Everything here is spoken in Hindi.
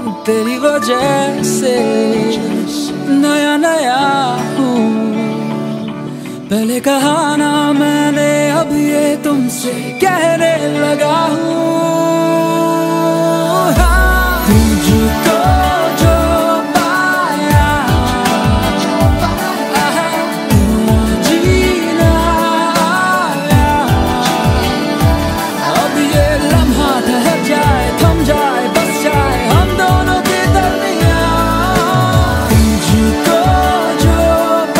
तेरी वजह से नया नया हूँ। पहले कहा ना मैंने, अब ये तुमसे कहने लगा हूँ।